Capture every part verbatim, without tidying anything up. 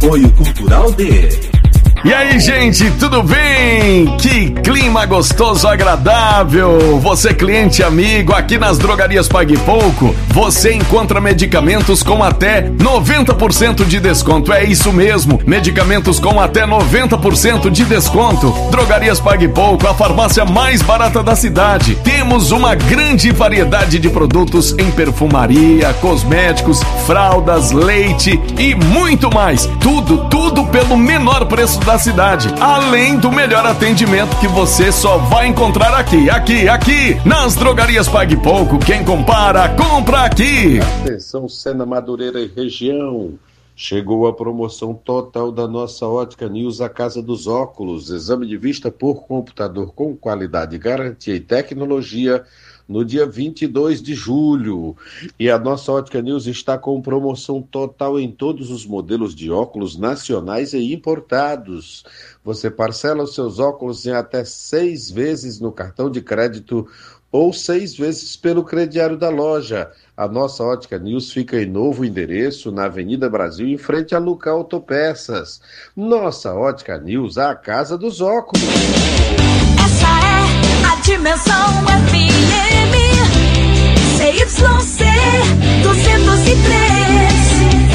Apoio Cultural de... E aí, gente, tudo bem? Que clima gostoso, agradável. Você, cliente amigo, aqui nas Drogarias Pague Pouco, você encontra medicamentos com até noventa por cento de desconto. É isso mesmo, medicamentos com até noventa por cento de desconto. Drogarias Pague Pouco, a farmácia mais barata da cidade. Temos uma grande variedade de produtos em perfumaria, cosméticos, fraldas, leite e muito mais. Tudo, tudo pelo menor preço da cidade, além do melhor atendimento que você só vai encontrar aqui, aqui, aqui, nas Drogarias Pague Pouco. Quem compara, compra aqui. Atenção, Sena Madureira e região. Chegou a promoção total da nossa Ótica News, a Casa dos Óculos. Exame de vista por computador com qualidade, garantia e tecnologia no dia vinte e dois de julho. E a nossa Ótica News está com promoção total em todos os modelos de óculos nacionais e importados. Você parcela os seus óculos em até seis vezes no cartão de crédito ou seis vezes pelo crediário da loja. A nossa Ótica News fica em novo endereço, na Avenida Brasil, em frente a Luca Autopeças. Nossa Ótica News, a casa dos óculos. Essa é a Dimensão F M C Y C duzentos e três,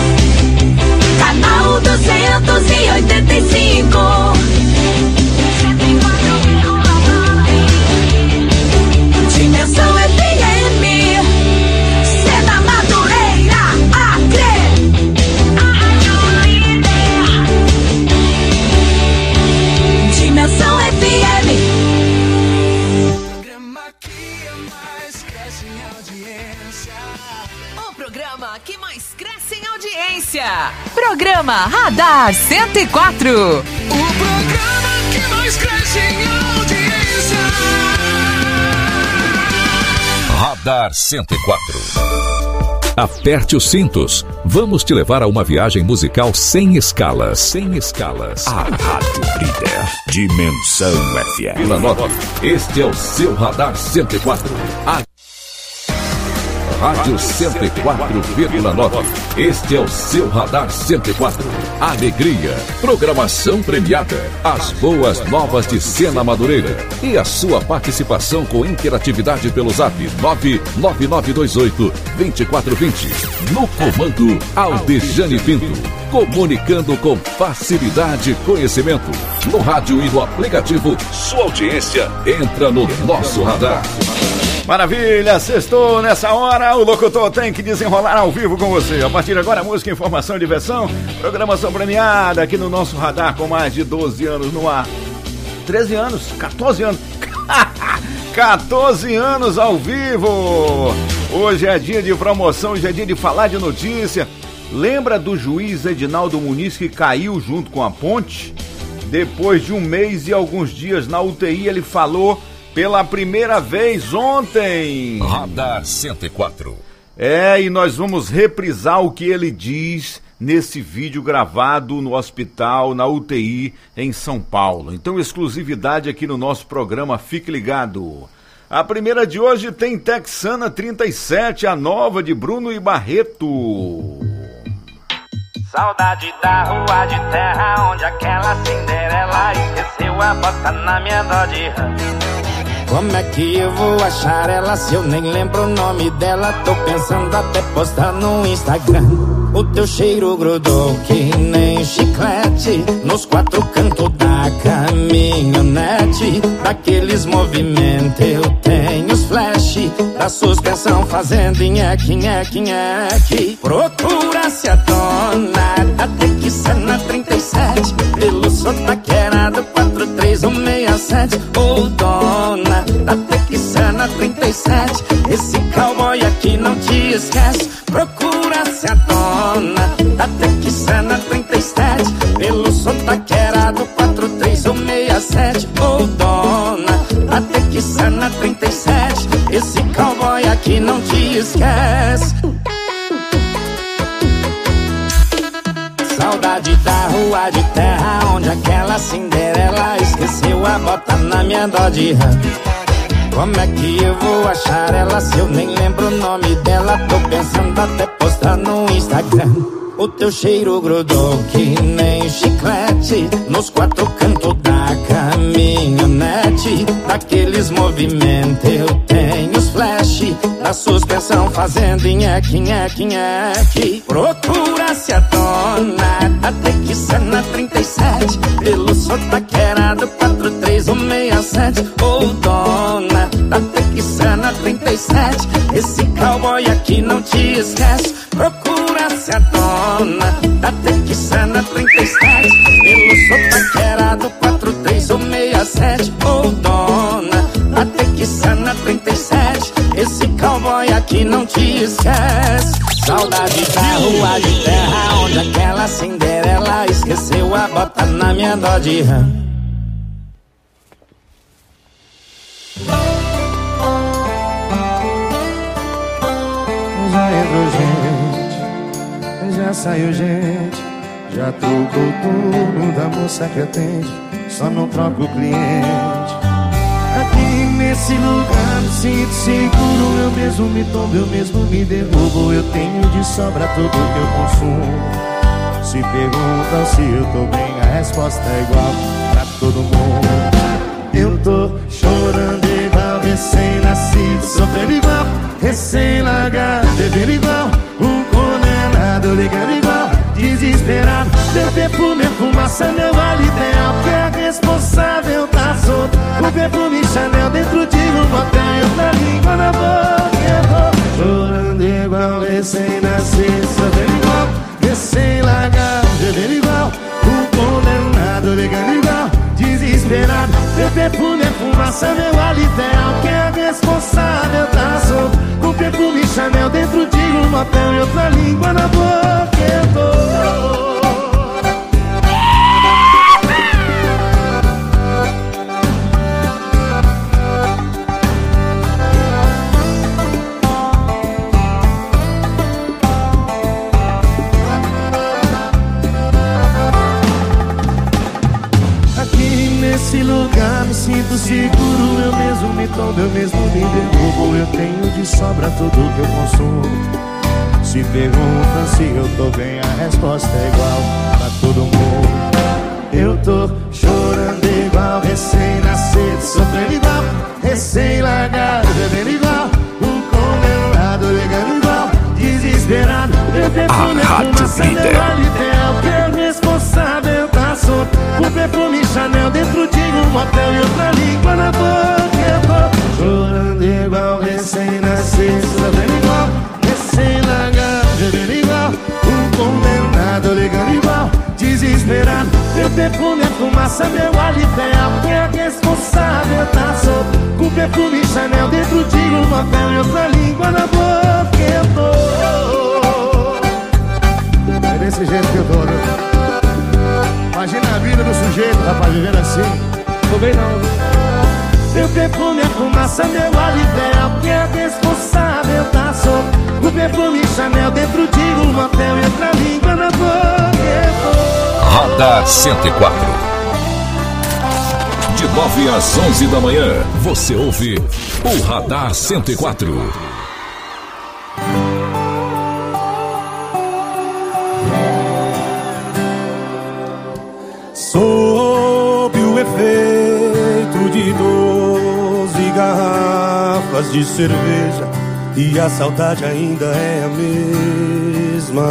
canal duzentos e oitenta e cinco. Dimensão F M, Sena Madureira, Acre. Dimensão F M. O programa que mais cresce em audiência. Programa Radar cento e quatro. O programa que mais cresce em audiência. Radar cento e quatro. Aperte os cintos. Vamos te levar a uma viagem musical sem escalas. Sem escalas. A Rádio Líder. Dimensão F M. Vila Nova. Este é o seu Radar cento e quatro. A Rádio cento e quatro vírgula nove. Este é o seu Radar cento e quatro. Alegria, programação premiada, as boas novas de Sena Madureira e a sua participação com interatividade pelo zap nove nove nove dois oito dois quatro dois zero. No comando, Aldejane Pinto. Comunicando com facilidade e conhecimento. No rádio e no aplicativo, sua audiência entra no nosso radar. Maravilha, sextou nessa hora, o locutor tem que desenrolar ao vivo com você. A partir de agora, música, informação e diversão, programação premiada aqui no nosso radar com mais de doze anos no ar. treze anos, quatorze anos, quatorze anos ao vivo. Hoje é dia de promoção, hoje é dia de falar de notícia. Lembra do juiz Edinaldo Muniz que caiu junto com a ponte? Depois de um mês e alguns dias na U T I, ele falou pela primeira vez ontem. Radar cento e quatro. É, e nós vamos reprisar o que ele diz nesse vídeo gravado no hospital, na U T I, em São Paulo. Então, exclusividade aqui no nosso programa, fique ligado. A primeira de hoje tem Texana trinta e sete, a nova de Bruno e Barreto. Saudade da rua de terra, onde aquela Cinderela esqueceu a bota na minha Dodge Ram. Como é que eu vou achar ela se eu nem lembro o nome dela? Tô pensando até postar no Instagram. O teu cheiro grudou que nem chiclete nos quatro cantos da caminhonete. Daqueles movimentos eu tenho os flash da suspensão fazendo nheque, nheque, nheque. Procura-se a dona da Texana trinta e sete pelo sotaqueirado quatro três um seis sete. Ô oh, dona da Texana trinta e sete, esse cowboy aqui não te esquece. Procura-se a dona da Texana trinta e sete pelo sotaqueirado quatro três um seis sete. Ô oh, dona da Texana trinta e sete, esse cowboy aqui não te esquece. Saudade da rua de terra, onde aquela Cinderela esqueceu a bota na minha Dodge Ram. Como é que eu vou achar ela se eu nem lembro o nome dela? Tô pensando até postar no Instagram. O teu cheiro grudou que nem chiclete nos quatro cantos da caminhonete. Daqueles movimentos eu tenho os flash da suspensão fazendo nheque, nheque, nheque. Procura-se a dona da Texana trinta e sete pelo sotaquerado quatro três um seis sete. Ô dona da Texana trinta e sete, esse cowboy aqui não te esquece. Procura-se a dona da Texana trinta e sete pelo sotaquerado quatro três um seis sete. Ô dona da Texana trinta e sete, esse cowboy aqui não te esquece. Saudade da rua de terra onde aquela Cinderela esqueceu a bota na minha Dodge Ram. Já entrou gente, já saiu gente, já trocou o turno da moça que atende, só não troca o cliente. Aqui nesse lugar me sinto seguro, eu mesmo me tombo, eu mesmo me derrubo. Eu tenho de sobra tudo que eu consumo. Se perguntam se eu tô bem, a resposta é igual pra todo mundo. Eu tô chorando igual recém-nascido, sofrendo igual recém-largado, bebendo igual um condenado, ligando igual desesperado. Meu perfume é fumaça, meu vale ideal, que é responsável tá solto. O perfume Chanel dentro de um motel e outra língua na boca. Eu tô chorando igual recém-nascido, sofrendo igual recém-largado, bebendo igual um condenado, ligando igual desesperado. Meu perfume é fumaça, meu alho ideal, que é responsável tá solto. Com perfume Chanel dentro de um motel e outra língua na boca. Eu tô nesse lugar me sinto seguro, eu mesmo me tombo, eu mesmo me derrubo. Eu tenho de sobra tudo que eu consumo. Se perguntam se eu tô bem, a resposta é igual pra todo mundo. Eu tô chorando igual recém-nascido, sofrendo igual recém-largado, bebendo igual um condenado, ligando igual desesperado. Meu perfume é fumaça, meu alho ideal, que é responsável tá solto. O perfume Chanel dentro de um motel e outra língua na boca. Eu tô chorando igual recém-nascido, sofrendo igual recém-largado, bebendo igual um condenado, ligando igual desesperado. Meu perfume é fumaça, meu alho ideal, que é responsável tá solto. Com perfume Chanel dentro de um motel e outra língua na boca. Eu tô é desse jeito que eu tô, né? Imagina a vida do sujeito, rapaz, vivendo assim. Tô bem não. Meu perfume é fumaça, meu alho ideal, que é responsável tá solto. O perfume Chanel dentro de um motel e outra língua na boca. Radar cento e quatro. De nove às onze da manhã, você ouve o Radar cento e quatro. Sob o efeito de doze garrafas de cerveja, e a saudade ainda é a mesma.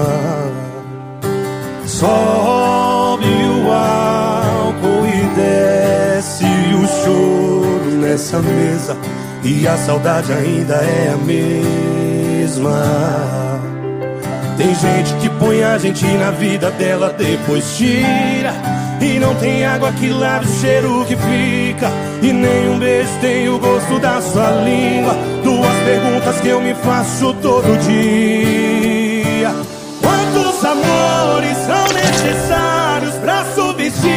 Sobe o álcool e desce o choro nessa mesa, e a saudade ainda é a mesma. Tem gente que põe a gente na vida dela, depois tira, e não tem água que lave o cheiro que fica, e nenhum beijo tem o gosto da sua língua. Duas perguntas que eu me faço todo dia: quantos amores são necessários pra substituir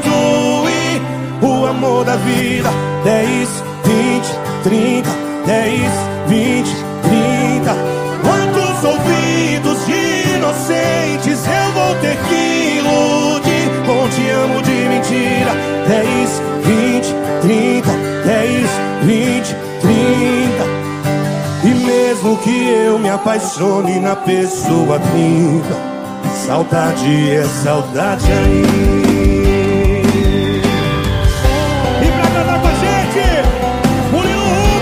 o amor da vida? Dez, vinte, trinta, dez, vinte, trinta. Quantos ouvidos de inocentes eu vou ter que iludir com te amo de mentira? Dez, vinte, trinta, dez, vinte, trinta. E mesmo que eu me apaixone na pessoa trinta, Saudade é saudade aí. E pra cantar com a gente, Murilo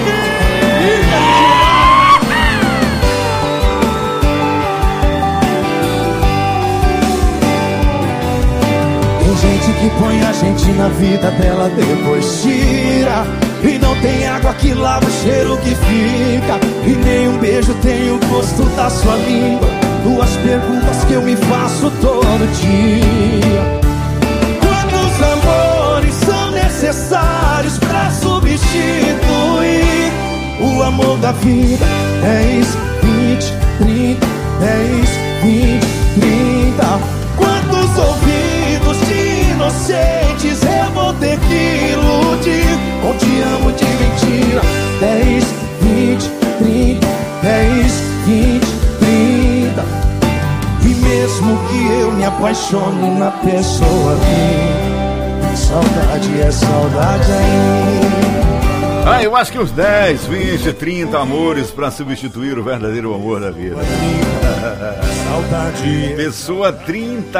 Tem gente que põe a gente na vida dela, depois tira. E não tem água que lava o cheiro que fica. E nem um beijo tem o gosto da sua língua. Duas perguntas que eu me faço todo dia: quantos amores são necessários pra substituir o amor da vida? Dez, vinte, trinta, dez, vinte, trinta. Quantos ouvidos de inocentes eu vou ter que iludir com te amo de mentira? Dez, vinte, trinta, dez, vinte, trinta. E mesmo que eu me apaixone na pessoa ali, saudade é saudade aí. Ah, eu acho que uns dez, vinte, trinta amores pra substituir o verdadeiro amor da vida. Saudade. Pessoa trinta.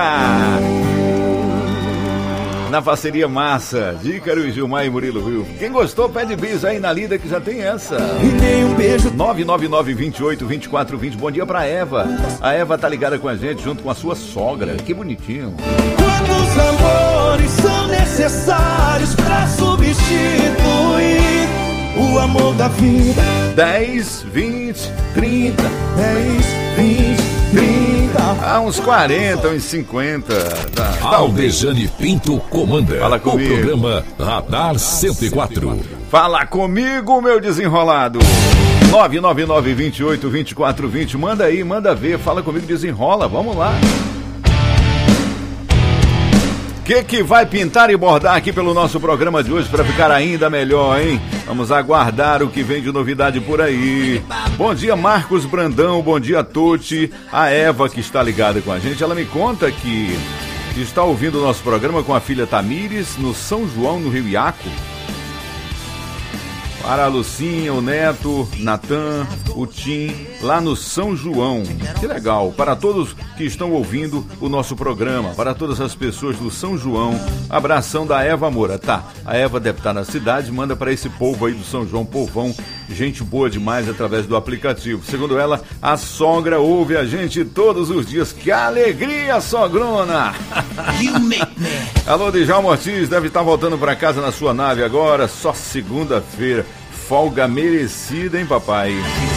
Na parceria massa, Dícaro e Gilmar e Murilo Rio. Quem gostou, pede bis aí na lida que já tem essa. E nem um beijo. nove nove nove, vinte e oito, vinte e quatro, vinte. Bom dia pra Eva. A Eva tá ligada com a gente junto com a sua sogra. Que bonitinho. Quantos amores são necessários pra substituir o amor da vida? dez, vinte, trinta. dez, vinte, trinta. Ah, uns quarenta, uns cinquenta. Tá, Aldejane Pinto comanda. Fala comigo. O programa Radar cento e quatro. Fala comigo, meu desenrolado. nove nove nove, vinte e oito, vinte e quatro, vinte. Manda aí, manda ver. Fala comigo, desenrola. Vamos lá. O que que vai pintar e bordar aqui pelo nosso programa de hoje para ficar ainda melhor, hein? Vamos aguardar o que vem de novidade por aí. Bom dia, Marcos Brandão. Bom dia, Toti. A Eva, que está ligada com a gente, ela me conta que está ouvindo o nosso programa com a filha Tamires no São João, no Rio Iaco. Para a Lucinha, o Neto, Natan, o Tim, lá no São João. Que legal. Para todos que estão ouvindo o nosso programa, para todas as pessoas do São João, abração da Eva Moura. Tá, a Eva deve estar na cidade, manda para esse povo aí do São João, povão, gente boa demais através do aplicativo. Segundo ela, a sogra ouve a gente todos os dias. Que alegria, sogrona! Alô, Djalma Ortiz, deve estar voltando para casa na sua nave agora, só segunda-feira. Folga merecida, hein, papai?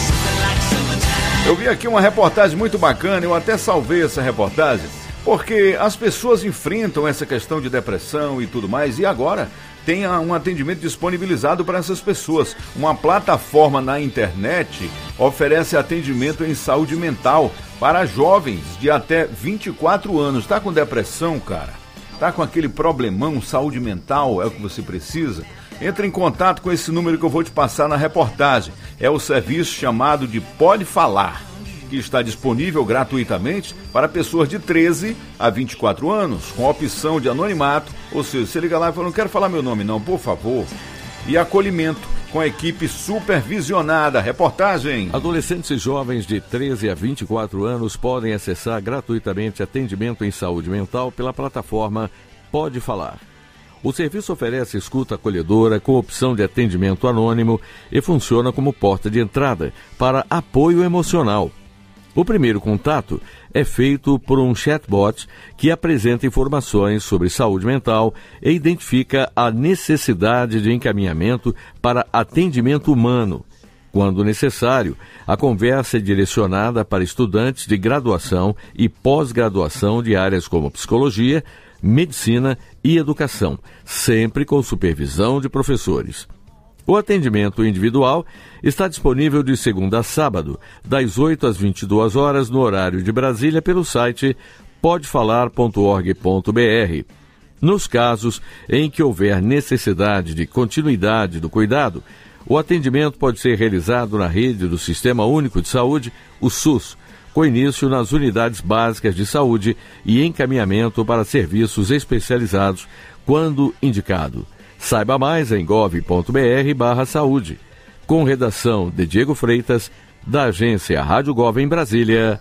Eu vi aqui uma reportagem muito bacana, eu até salvei essa reportagem, porque as pessoas enfrentam essa questão de depressão e tudo mais, e agora tem um atendimento disponibilizado para essas pessoas. Uma plataforma na internet oferece atendimento em saúde mental para jovens de até vinte e quatro anos. Tá com depressão, cara? Tá com aquele problemão, saúde mental, é o que você precisa? Entre em contato com esse número que eu vou te passar na reportagem. É o serviço chamado de Pode Falar, que está disponível gratuitamente para pessoas de treze a vinte e quatro anos, com opção de anonimato, ou seja, você liga lá e fala, não quero falar meu nome não, por favor. E acolhimento com a equipe supervisionada. Reportagem. Adolescentes e jovens de treze a vinte e quatro anos podem acessar gratuitamente atendimento em saúde mental pela plataforma Pode Falar. O serviço oferece escuta acolhedora com opção de atendimento anônimo e funciona como porta de entrada para apoio emocional. O primeiro contato é feito por um chatbot que apresenta informações sobre saúde mental e identifica a necessidade de encaminhamento para atendimento humano. Quando necessário, a conversa é direcionada para estudantes de graduação e pós-graduação de áreas como psicologia, medicina e educação, sempre com supervisão de professores. O atendimento individual está disponível de segunda a sábado, das oito às vinte e duas horas, no horário de Brasília, pelo site pode falar ponto org ponto br. Nos casos em que houver necessidade de continuidade do cuidado, o atendimento pode ser realizado na rede do Sistema Único de Saúde, o SUS, com início nas unidades básicas de saúde e encaminhamento para serviços especializados quando indicado. Saiba mais em gov ponto br barra saúde. Com redação de Diego Freitas, da agência Rádio Gov em Brasília,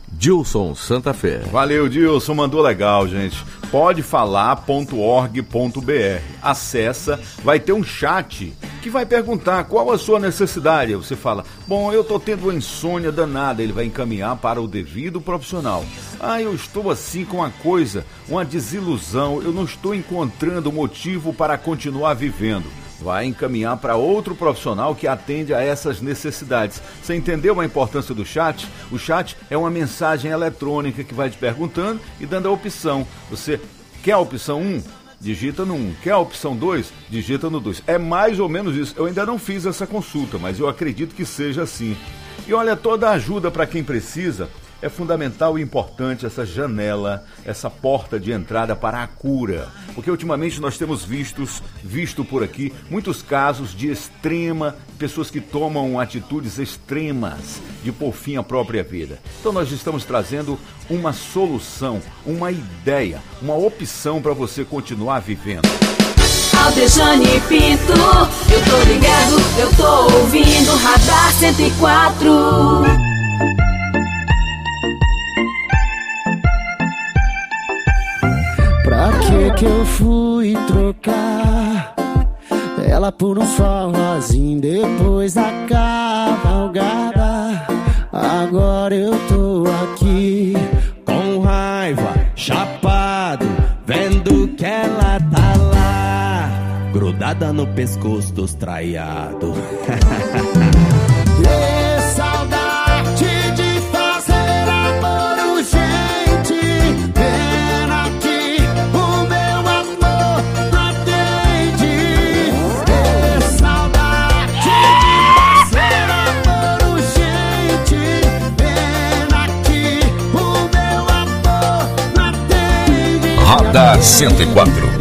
Dilson Santa Fé. Valeu, Dilson, mandou legal, gente. pode falar ponto org ponto b r. Acessa, vai ter um chat que vai perguntar qual a sua necessidade. Você fala, bom, eu tô tendo uma insônia danada. Ele vai encaminhar para o devido profissional. Ah, eu estou assim com uma coisa, uma desilusão, eu não estou encontrando motivo para continuar vivendo. Vai encaminhar para outro profissional que atende a essas necessidades. Você entendeu a importância do chat? O chat é uma mensagem eletrônica que vai te perguntando e dando a opção. Você quer a opção um? Digita no um. Quer a opção dois? Digita no dois. É mais ou menos isso. Eu ainda não fiz essa consulta, mas eu acredito que seja assim. E olha, toda ajuda para quem precisa é fundamental e importante, essa janela, essa porta de entrada para a cura. Porque ultimamente nós temos vistos, visto por aqui muitos casos de extrema, pessoas que tomam atitudes extremas de pôr fim à própria vida. Então nós estamos trazendo uma solução, uma ideia, uma opção para você continuar vivendo. Aldejane Pinto, eu tô ligado, eu tô ouvindo Radar cento e quatro. Pra que que eu fui trocar ela por um forrozinho depois da cavalgada? Agora eu tô aqui com raiva, chapado, vendo que ela tá lá, grudada no pescoço dos traiados. Radar cento e quatro.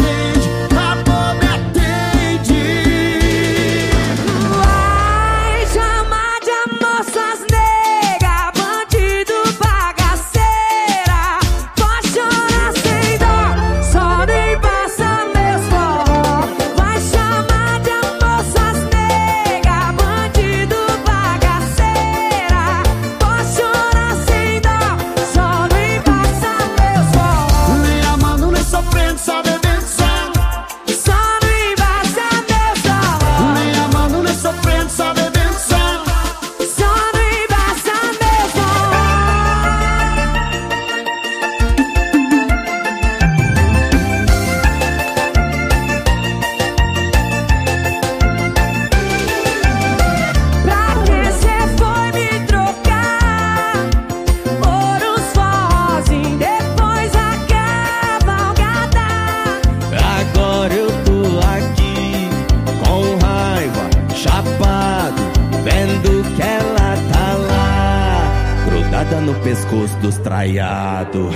No pescoço dos traiados.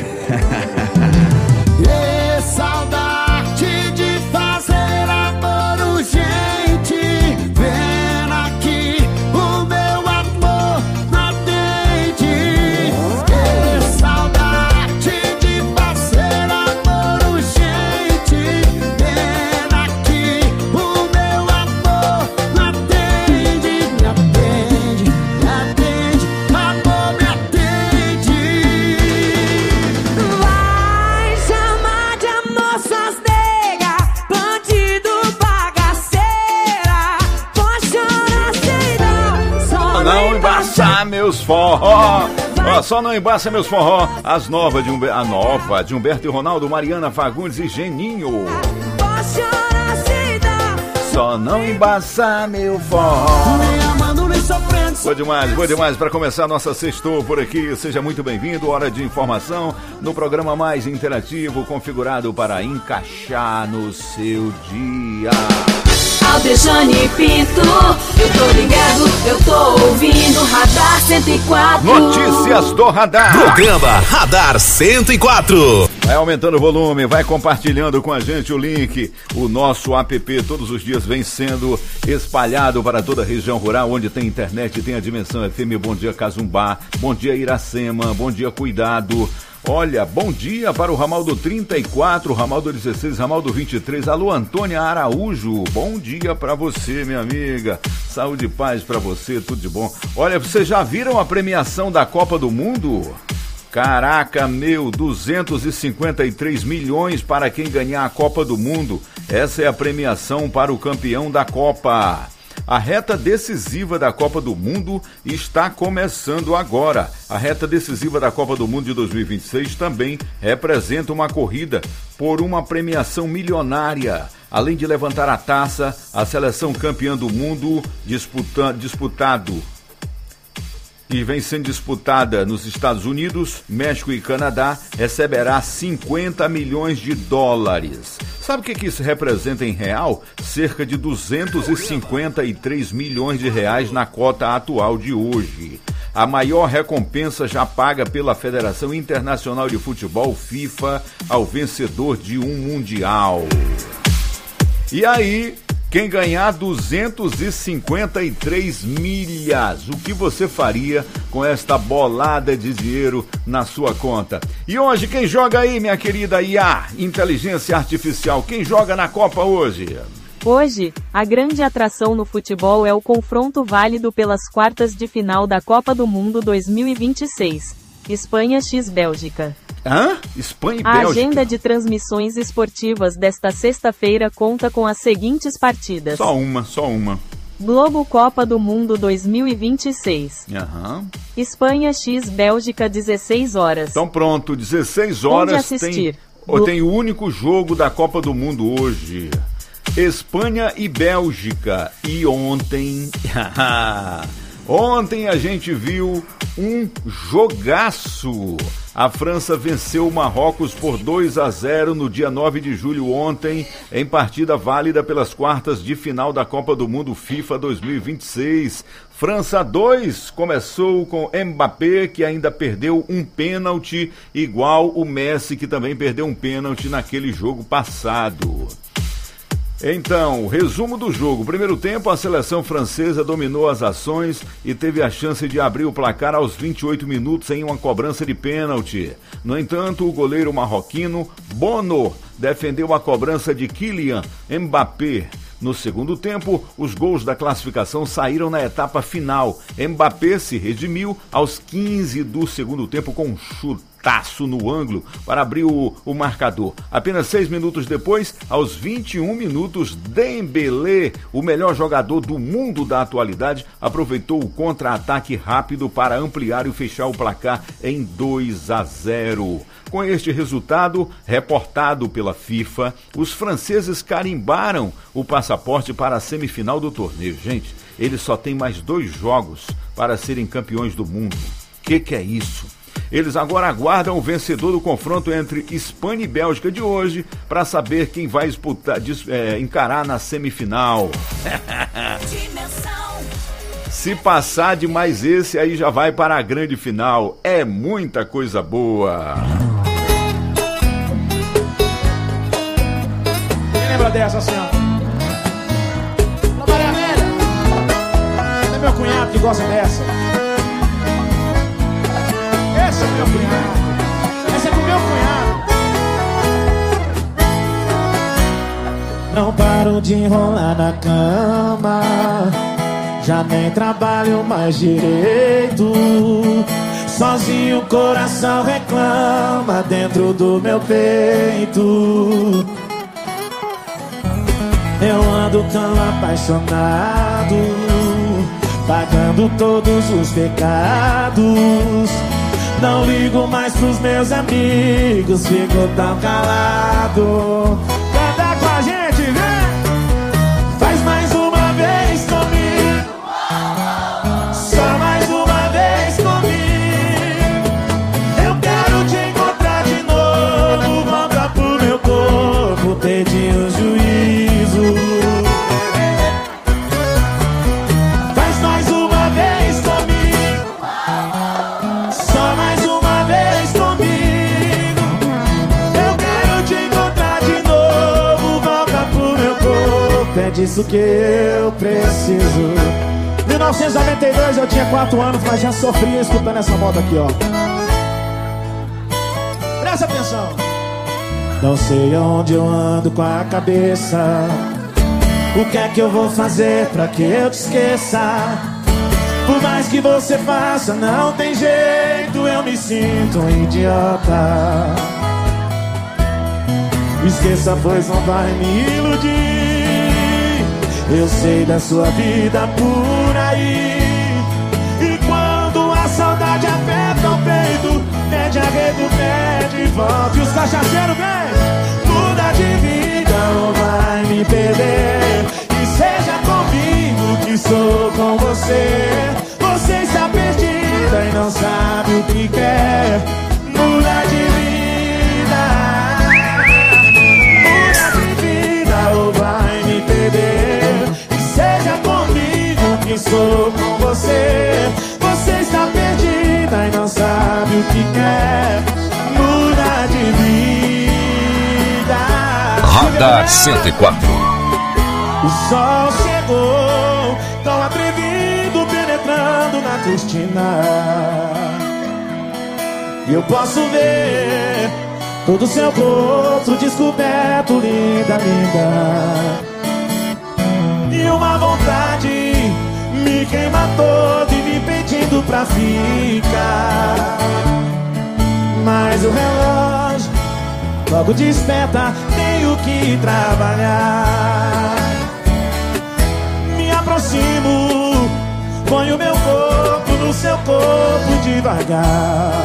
E saudade de fazer amor urgente, vem aqui, o meu amor não atende. E saudade de fazer amor urgente, vem aqui, o meu amor não atende. Me atende, me atende, amor me atende. Não embaça meus forró, ó, só não embaça meus forró. As novas de Humber... A nova de Humberto e Ronaldo, Mariana Fagundes e Geninho. Só não embaça meu forró. Boa demais, boa demais. Para começar nossa sextou por aqui, seja muito bem-vindo. Hora de informação no programa mais interativo, configurado para encaixar no seu dia. Aldejane Pinto, eu tô ligado, eu tô ouvindo Radar cento e quatro. Notícias do Radar. Programa Radar cento e quatro. Vai aumentando o volume, vai compartilhando com a gente o link. O nosso app todos os dias vem sendo espalhado para toda a região rural, onde tem internet, tem a Dimensão F M. Bom dia Casumbá, bom dia Iracema, bom dia Cuidado. Olha, bom dia para o Ramaldo trinta e quatro, Ramaldo dezesseis, Ramaldo vinte e três. Alô, Antônia Araújo, bom dia para você, minha amiga. Saúde e paz para você, tudo de bom. Olha, vocês já viram a premiação da Copa do Mundo? Caraca, meu, duzentos e cinquenta e três milhões para quem ganhar a Copa do Mundo. Essa é a premiação para o campeão da Copa. A reta decisiva da Copa do Mundo está começando agora. A reta decisiva da Copa do Mundo de dois mil e vinte e seis também representa uma corrida por uma premiação milionária. Além de levantar a taça, a seleção campeã do mundo disputa, disputado e vem sendo disputada nos Estados Unidos, México e Canadá, receberá cinquenta milhões de dólares. Sabe o que, que isso representa em real? Cerca de duzentos e cinquenta e três milhões de reais na cota atual de hoje. A maior recompensa já paga pela Federação Internacional de Futebol, FIFA, ao vencedor de um Mundial. E aí, quem ganhar duzentos e cinquenta e três milhas, o que você faria com esta bolada de dinheiro na sua conta? E hoje, quem joga aí, minha querida I A, Inteligência Artificial? Quem joga na Copa hoje? Hoje, a grande atração no futebol é o confronto válido pelas quartas de final da Copa do Mundo dois mil e vinte e seis. Espanha x Bélgica. Hã? Espanha e A Bélgica? agenda de transmissões esportivas desta sexta-feira conta com as seguintes partidas. Só uma, só uma. Globo Copa do Mundo dois mil e vinte e seis. Aham. Espanha x Bélgica, dezesseis horas. Então pronto, dezesseis horas. Onde assistir? Tem, Glo... tem o único jogo da Copa do Mundo hoje. Espanha e Bélgica. E ontem... Ontem a gente viu um jogaço. A França venceu o Marrocos por dois a zero no dia nove de julho ontem, em partida válida pelas quartas de final da Copa do Mundo FIFA dois mil e vinte e seis. França dois, começou com Mbappé, que ainda perdeu um pênalti, igual o Messi, que também perdeu um pênalti naquele jogo passado. Então, resumo do jogo. Primeiro tempo, a seleção francesa dominou as ações e teve a chance de abrir o placar aos vinte e oito minutos em uma cobrança de pênalti. No entanto, o goleiro marroquino Bono defendeu a cobrança de Kylian Mbappé. No segundo tempo, os gols da classificação saíram na etapa final. Mbappé se redimiu aos quinze do segundo tempo com um chutaço no ângulo para abrir o, o marcador. Apenas seis minutos depois, aos vinte e um minutos, Dembélé, o melhor jogador do mundo da atualidade, aproveitou o contra-ataque rápido para ampliar e fechar o placar em dois a zero. Com este resultado, reportado pela FIFA, os franceses carimbaram o passaporte para a semifinal do torneio. Gente, eles só têm mais dois jogos para serem campeões do mundo. Que que é isso? Eles agora aguardam o vencedor do confronto entre Espanha e Bélgica de hoje para saber quem vai disputar, é, encarar na semifinal. Se passar de mais esse, aí já vai para a grande final. É muita coisa boa. Quem lembra dessa, assim, ó? Ô, Maria Amélia, é meu cunhado que gosta dessa. Esse é meu cunhado. Esse é pro meu cunhado. Não paro de enrolar na cama, já nem trabalho mais direito. Sozinho o coração reclama dentro do meu peito. Eu ando tão apaixonado, pagando todos os pecados. Não ligo mais pros meus amigos, fico tão calado. Canta com a gente, vem! Faz mais uma vez comigo, só mais uma vez comigo. Eu quero te encontrar de novo, volta pro meu corpo, perdi o juízo. Faz mais uma vez comigo, só mais uma vez comigo. Eu quero te encontrar de novo, volta pro meu corpo, é disso que eu preciso. mil novecentos e noventa e dois eu tinha quatro anos, mas já sofria escutando essa moda aqui, ó. atenção. Não sei aonde eu ando com a cabeça. O que é que eu vou fazer pra que eu te esqueça? Por mais que você faça, não tem jeito, eu me sinto um idiota. Esqueça, pois não vai me iludir. Eu sei da sua vida por aí. E quando a saudade aperta o peito, pede arredo, pede volta. E os cachaceiros vêm, muda de vida ou vai me perder. E seja comigo que sou com você. Você está perdida e não sabe o que quer. Muda de vida, muda de vida ou vai me perder. E seja comigo que sou com você. Você está perdida e não sabe o que quer. Muda de vida. Radar cento e quatro. O sol chegou, tão atrevido, penetrando na cortina. E eu posso ver todo o seu corpo descoberto, linda, linda. E uma vontade me queima todo e me pedindo pra ficar. Mas o relógio logo desperta, tenho que trabalhar. Me aproximo, ponho meu corpo no seu corpo devagar.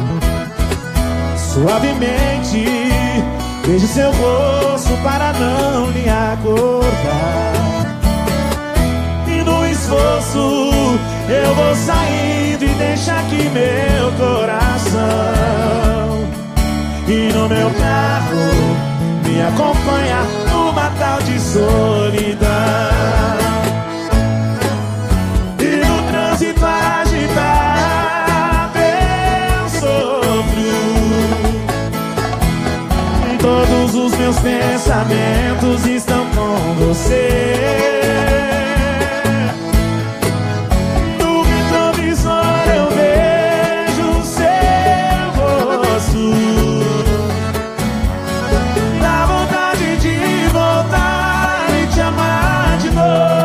Suavemente vejo seu rosto para não lhe acordar. E no esforço eu vou saindo e deixo aqui meu coração. E no meu carro me acompanha numa tal de solidão. E no trânsito agitado eu sofro. Todos os meus pensamentos estão com você. No retrovisor eu vejo o seu rosto. Dá vontade de voltar e te amar de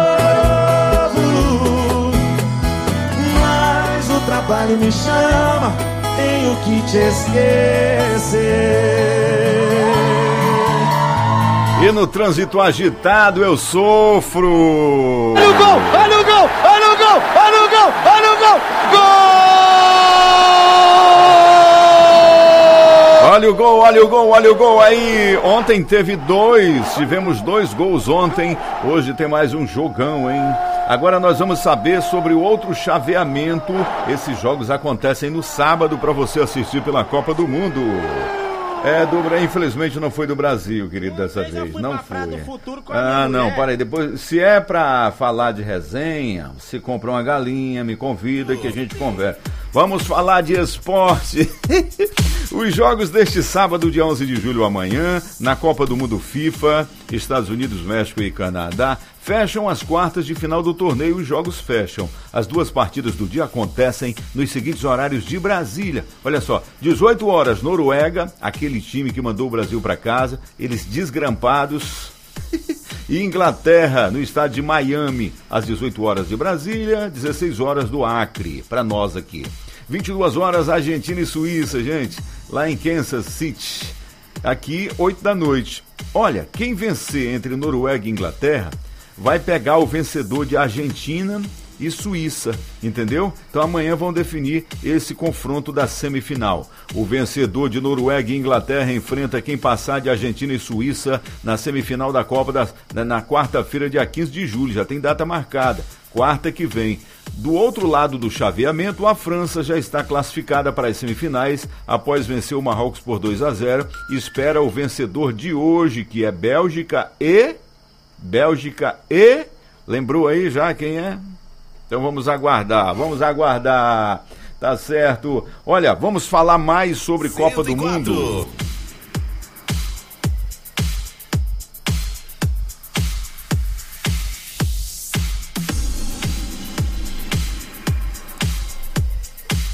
novo. Mas o trabalho me chama, tenho que te esquecer. E no trânsito agitado eu sofro. Olha o gol, olha o gol, olha o gol, olha o gol, olha o gol, gol! Olha o gol, olha o gol, olha o gol aí. Ontem teve dois, tivemos dois gols ontem. Hoje tem mais um jogão, hein? Agora nós vamos saber sobre o outro chaveamento. Esses jogos acontecem no sábado para você assistir pela Copa do Mundo. É, do, infelizmente não foi do Brasil, querido, dessa vez, não foi. Ah, não, para aí, depois, se é pra falar de resenha, se compra uma galinha, me convida que a gente conversa. Vamos falar de esporte. Os jogos deste sábado, dia onze de julho, amanhã, na Copa do Mundo FIFA, Estados Unidos, México e Canadá, fecham as quartas de final do torneio. Os jogos fecham. As duas partidas do dia acontecem nos seguintes horários de Brasília. Olha só, dezoito horas, Noruega, aquele time que mandou o Brasil para casa, eles desgrampados. E Inglaterra, no estado de Miami, às dezoito horas de Brasília, dezesseis horas do Acre, para nós aqui. vinte e duas horas, Argentina e Suíça, gente, lá em Kansas City. Aqui, oito da noite. Olha, quem vencer entre Noruega e Inglaterra vai pegar o vencedor de Argentina e Suíça, entendeu? Então amanhã vão definir esse confronto da semifinal. O vencedor de Noruega e Inglaterra enfrenta quem passar de Argentina e Suíça na semifinal da Copa da, na, na quarta-feira, dia quinze de julho. Já tem data marcada, quarta que vem. Do outro lado do chaveamento, a França já está classificada para as semifinais após vencer o Marrocos por dois a zero e espera o vencedor de hoje, que é Bélgica e... Bélgica e... Lembrou aí já quem é? Então vamos aguardar, vamos aguardar, tá certo? Olha, vamos falar mais sobre Copa do Mundo.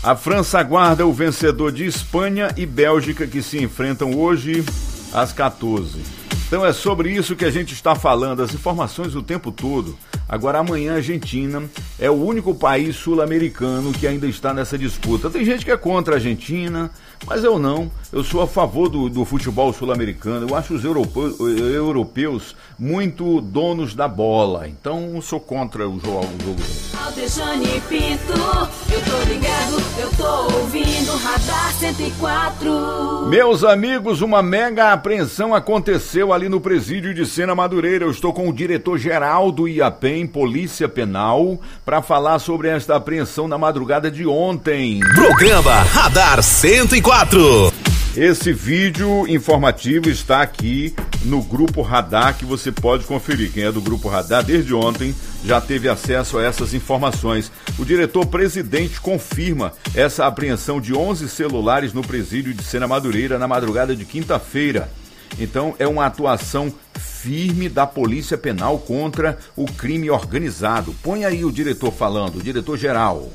A França aguarda o vencedor de Espanha e Bélgica, que se enfrentam hoje às quatorze. Então é sobre isso que a gente está falando, as informações o tempo todo. Agora amanhã a Argentina é o único país sul-americano que ainda está nessa disputa. Tem gente que é contra a Argentina, mas eu não. Eu sou a favor do, do futebol sul-americano. Eu acho os europeus, europeus muito donos da bola. Então eu sou contra o jogo. O jogo. Aldejane Pinto, eu tô ligado, eu tô ouvindo Radar cento e quatro. Meus amigos, uma mega apreensão aconteceu ali no presídio de Sena Madureira. Eu estou com o diretor-geral do IAPEM, Polícia Penal, para falar sobre esta apreensão na madrugada de ontem. Programa Radar cento e quatro. Esse vídeo informativo está aqui no Grupo Radar, que você pode conferir. Quem é do Grupo Radar desde ontem já teve acesso a essas informações. O diretor-presidente confirma essa apreensão de onze celulares no presídio de Sena Madureira na madrugada de quinta-feira. Então é uma atuação firme da Polícia Penal contra o crime organizado. Põe aí o diretor falando, o diretor-geral.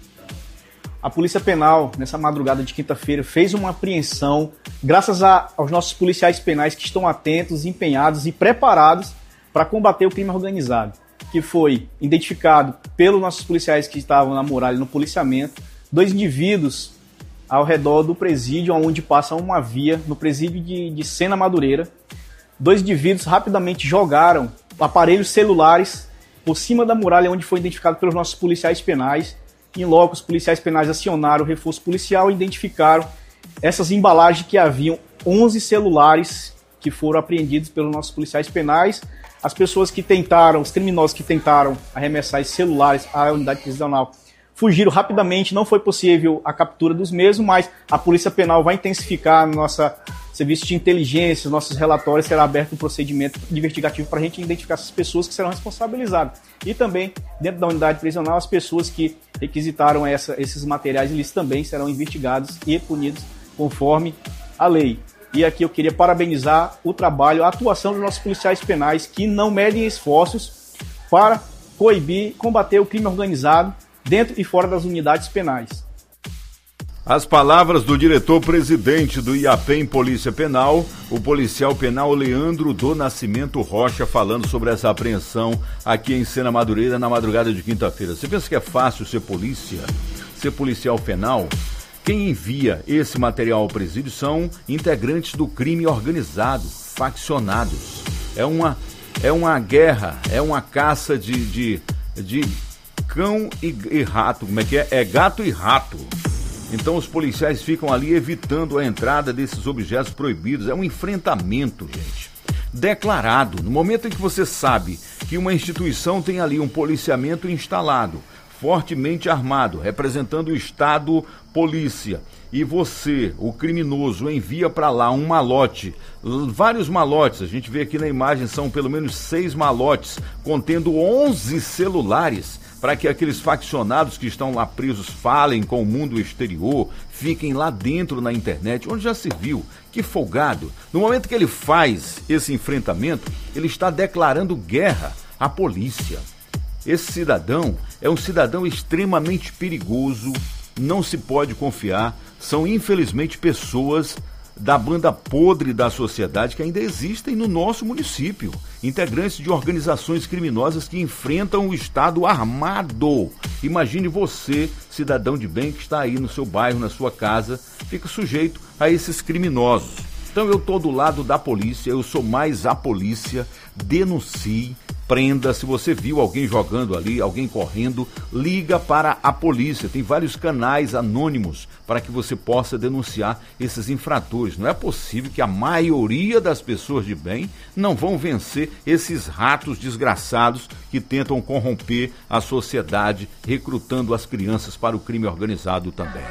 A Polícia Penal, nessa madrugada de quinta-feira, fez uma apreensão graças a, aos nossos policiais penais que estão atentos, empenhados e preparados para combater o crime organizado, que foi identificado pelos nossos policiais que estavam na muralha no policiamento, dois indivíduos ao redor do presídio, onde passa uma via, no presídio de, de Sena Madureira. Dois indivíduos rapidamente jogaram aparelhos celulares por cima da muralha, onde foi identificado pelos nossos policiais penais. Em loco, os policiais penais acionaram o reforço policial e identificaram essas embalagens que haviam onze celulares que foram apreendidos pelos nossos policiais penais. As pessoas que tentaram, os criminosos que tentaram arremessar esses celulares à unidade prisional fugiram rapidamente, não foi possível a captura dos mesmos, mas a Polícia Penal vai intensificar no nosso serviço de inteligência, nossos relatórios, será aberto um procedimento investigativo para a gente identificar essas pessoas que serão responsabilizadas. E também, dentro da unidade prisional, as pessoas que requisitaram essa, esses materiais ilícitos também serão investigados e punidos conforme a lei. E aqui eu queria parabenizar o trabalho, a atuação dos nossos policiais penais que não medem esforços para coibir, combater o crime organizado dentro e fora das unidades penais. As palavras do diretor-presidente do IAPEM Polícia Penal, o policial penal Leandro do Nascimento Rocha, falando sobre essa apreensão aqui em Sena Madureira na madrugada de quinta-feira. Você pensa que é fácil ser polícia, ser policial penal? Quem envia esse material ao presídio são integrantes do crime organizado, faccionados. É uma, é uma guerra, é uma caça de, de, de cão e, e rato. Como é que é? É gato e rato. Então os policiais ficam ali evitando a entrada desses objetos proibidos. É um enfrentamento, gente, declarado. No momento em que você sabe que uma instituição tem ali um policiamento instalado, fortemente armado, representando o Estado Polícia, e você, o criminoso, envia para lá um malote, vários malotes, a gente vê aqui na imagem, são pelo menos seis malotes, contendo onze celulares, para que aqueles faccionados que estão lá presos falem com o mundo exterior, fiquem lá dentro na internet, onde já se viu, que folgado. No momento que ele faz esse enfrentamento, ele está declarando guerra à polícia. Esse cidadão é um cidadão extremamente perigoso, não se pode confiar, são infelizmente pessoas da banda podre da sociedade que ainda existem no nosso município, integrantes de organizações criminosas que enfrentam o Estado armado. Imagine você, cidadão de bem que está aí no seu bairro, na sua casa, fica sujeito a esses criminosos. Então eu estou do lado da polícia, eu sou mais a polícia, denuncie, prenda. Se você viu alguém jogando ali, alguém correndo, liga para a polícia. Tem vários canais anônimos para que você possa denunciar esses infratores. Não é possível que a maioria das pessoas de bem não vão vencer esses ratos desgraçados que tentam corromper a sociedade, recrutando as crianças para o crime organizado também.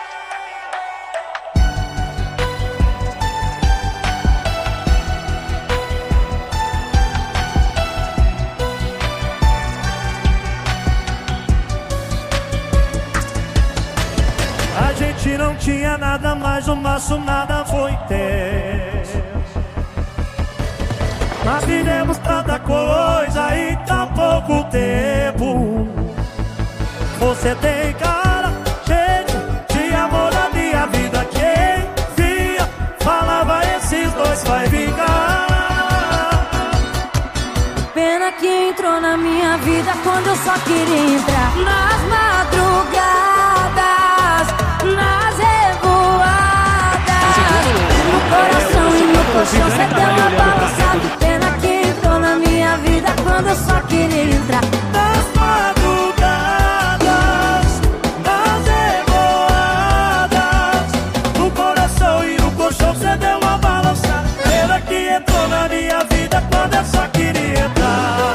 Não tinha nada, mas o nosso nada foi ter. Nós vivemos tanta coisa em tão pouco tempo. Você tem cara, jeito, vez vai vingar. Pena que entrou na minha vida quando eu só queria entrar. Nas madrugadas, nas revoadas, no coração e no colchão cê deu uma balançada. Pena que entrou na minha vida quando eu só queria entrar. Nas madrugadas, nas revoadas, no coração e no colchão cê deu uma balançada. Pena que entrou na minha vida quando eu só queria entrar.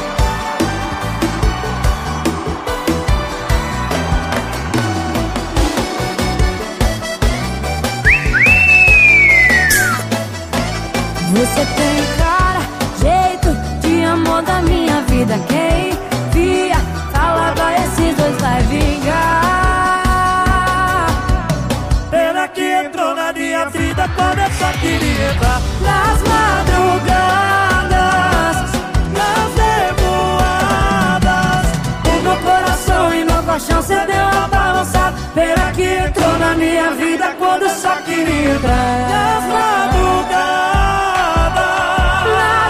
Você tem cara, jeito de amor da minha vida. Quem via, falava esses dois vai vingar. Pena que entrou na minha vida quando eu só queria entrar. Nas madrugadas, nas revoadas, no meu coração e no colchão cê deu uma balançada. Pena que entrou na minha vida quando eu só queria entrar. Nas madrugadas,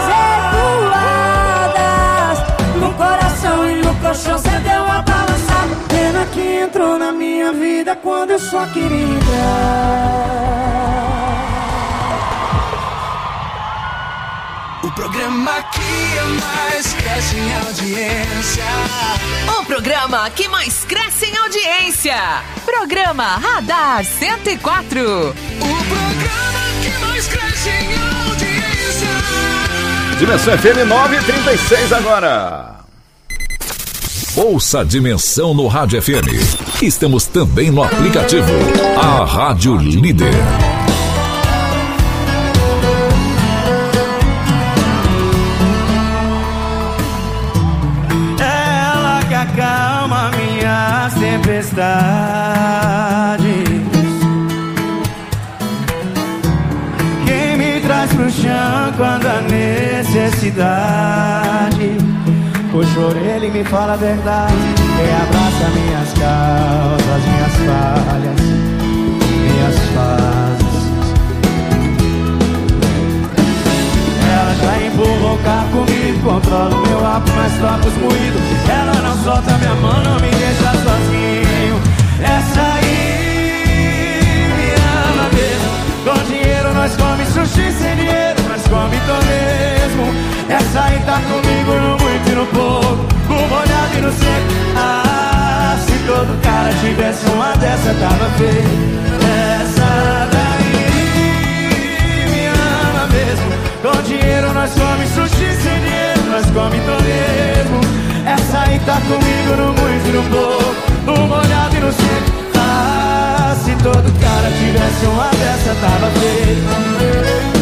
no coração e no colchão cê deu uma balançada. Pena que entrou na minha vida quando eu só queria entrar. O programa que mais cresce em audiência. O programa que mais cresce em audiência. Programa Radar cento e quatro. O programa que mais cresce em audiência. Dimensão F M nove e trinta e seis agora. Ouça a Dimensão no Rádio F M. Estamos também no aplicativo. A Rádio Líder. ela que acalma minhas tempestades, quem me traz pro chão quando a necessidade. Puxa a orelha e me fala a verdade, quem abraça minhas causas, minhas falhas, minhas fases. Ela já empurrou o carro comigo, controla o meu álcool, mas troca os moídos. Ela não solta minha mão, não me deixa sozinho. Essa aí me ama mesmo. Com dinheiro nós come sushi, sem dinheiro nós come torresmo. Essa aí tá comigo no muito e no pouco, no molhado e no seco. Ah, se todo cara tivesse uma dessa tava feio. Essa daí me ama mesmo. Com dinheiro nós come sushi, sem dinheiro nós come torresmo. Essa aí tá comigo no muito e no pouco, no molhado e no seco. Ah, se todo cara tivesse uma dessa tava feio.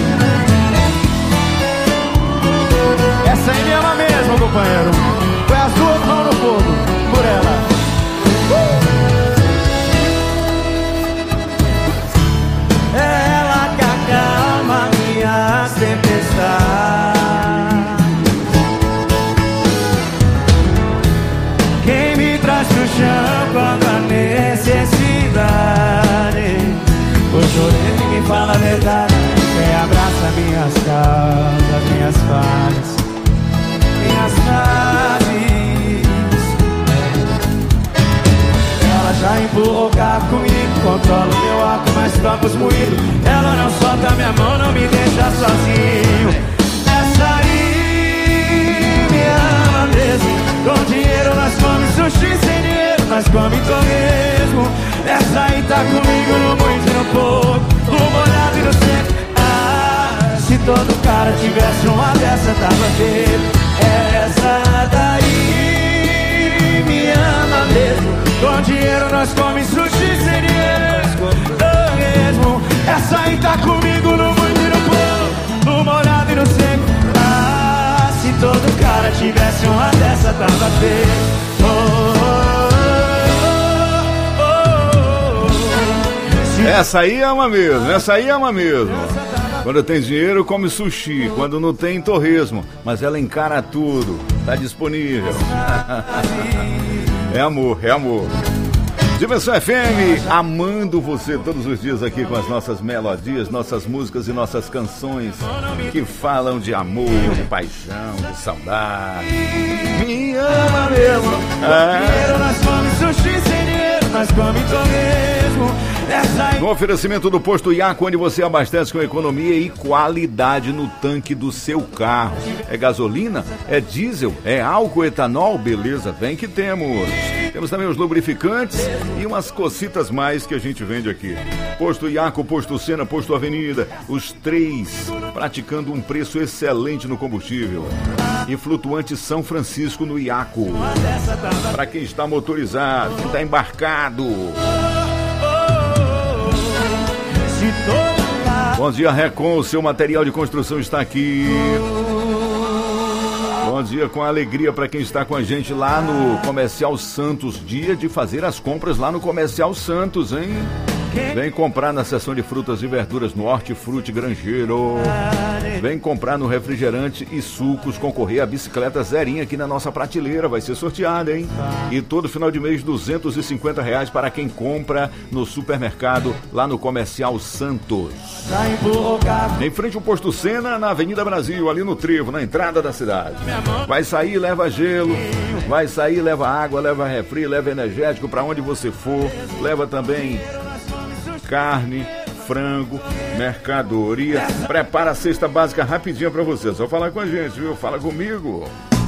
Essa aí me ama mesmo, companheiro. Põe as duas mãos no fogo por ela. uh! Ela que acalma minhas tempestades, quem me traz pro chão quando a necessidade. Puxa a orelha e me fala a verdade, quem abraça minhas causas, minhas falhas, minhas fases. Ela já empurrou o carro comigo, controla o meu álcool, mas troca os moídos. Ela não solta minha mão, não me deixa sozinho. Essa aí me ama mesmo. Com dinheiro nós come sushi, sem dinheiro nós come torresmo. Essa aí tá comigo no muito e no pouco, no molhado e no seco. Ah, se todo cara tivesse uma dessa tava feio. Essa daí me ama mesmo. Com dinheiro nós come sushi, sem dinheiro torresmo. Essa aí tá comigo no muito e no pouco, no molhado e no seco. Ah, se todo cara tivesse uma dessa tava feio. Oh, oh, oh, oh, oh. Essa aí ama mesmo, essa aí ama mesmo. Quando tem dinheiro, come sushi. Quando não tem, torresmo. Mas ela encara tudo. Tá disponível. É amor, é amor. Dimensão F M, amando você todos os dias aqui com as nossas melodias, nossas músicas e nossas canções que falam de amor, de paixão, de saudade. Me ama mesmo. É. Nós come sushi sem dinheiro, nós come mesmo. No oferecimento do Posto Iaco, onde você abastece com economia e qualidade no tanque do seu carro. É gasolina? É diesel? É álcool, etanol? Beleza, vem que temos. Temos também os lubrificantes e umas cocitas mais que a gente vende aqui. Posto Iaco, Posto Sena, Posto Avenida, os três praticando um preço excelente no combustível. E Flutuante São Francisco no Iaco. Para quem está motorizado, quem está embarcado. Bom dia, Recon, o seu material de construção está aqui. Bom dia com alegria para quem está com a gente lá no Comercial Santos. Dia de fazer as compras lá no Comercial Santos, hein? Vem comprar na seção de frutas e verduras no Hortifruti Grangeiro. Vem comprar no refrigerante e sucos, concorrer a bicicleta zerinha aqui na nossa prateleira, vai ser sorteada, hein? E todo final de mês, duzentos e cinquenta reais para quem compra no supermercado lá no Comercial Santos. Em frente ao Posto Sena, na Avenida Brasil, ali no Trevo, na entrada da cidade. Vai sair, leva gelo, vai sair, leva água, leva refri, leva energético para onde você for, leva também carne, frango, mercadoria. Prepara a cesta básica rapidinho pra você. Só falar com a gente, viu? Fala comigo.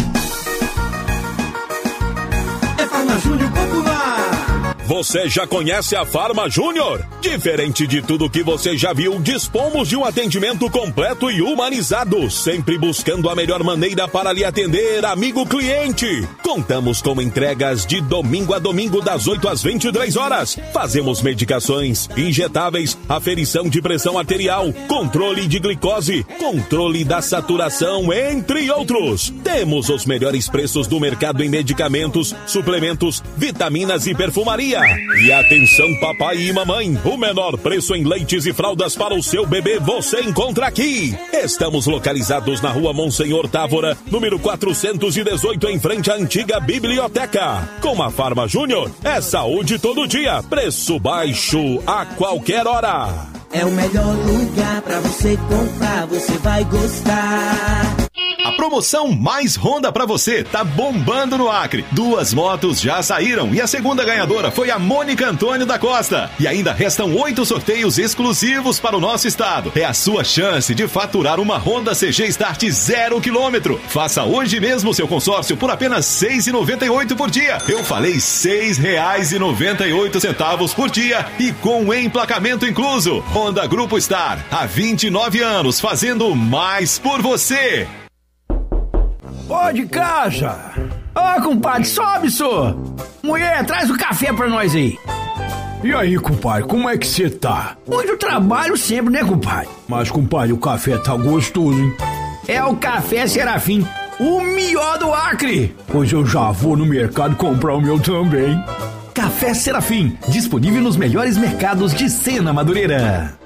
É Farma Júnior Popular. Você já conhece a Farma Júnior? Diferente de tudo que você já viu, dispomos de um atendimento completo e humanizado, sempre buscando a melhor maneira para lhe atender, amigo cliente. Contamos com entregas de domingo a domingo das oito às vinte e três horas. Fazemos medicações, injetáveis, aferição de pressão arterial, controle de glicose, controle da saturação, entre outros. Temos os melhores preços do mercado em medicamentos, suplementos, vitaminas e perfumaria. E atenção papai e mamãe, o menor preço em leites e fraldas para o seu bebê você encontra aqui. Estamos localizados na rua Monsenhor Távora, número quatrocentos e dezoito, em frente à antiga biblioteca. Com a Farma Júnior, é saúde todo dia, preço baixo a qualquer hora. É o melhor lugar pra você comprar, você vai gostar. A promoção Mais Honda pra você tá bombando no Acre. Duas motos já saíram e a segunda ganhadora foi a Mônica Antônio da Costa. E ainda restam oito sorteios exclusivos para o nosso estado. É a sua chance de faturar uma Honda C G Start zero quilômetro. Faça hoje mesmo o seu consórcio por apenas seis reais e noventa e oito por dia. Eu falei seis reais e noventa e oito centavos por dia e com emplacamento incluso. Honda Grupo Star, há vinte e nove anos fazendo mais por você. Ô, de casa! Ô, compadre, sobe, só! Mulher, traz o café pra nós aí. E aí, compadre, como é que você tá? Muito trabalho sempre, né, compadre? Mas, compadre, o café tá gostoso, hein? É o Café Serafim, o melhor do Acre. Pois eu já vou no mercado comprar o meu também. Café Serafim, disponível nos melhores mercados de Sena Madureira.